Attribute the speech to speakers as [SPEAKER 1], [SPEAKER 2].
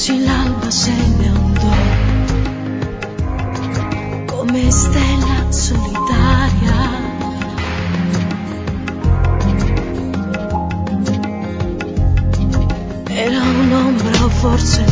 [SPEAKER 1] così l'alba se ne andò, come stella solitaria. Era un'ombra o forse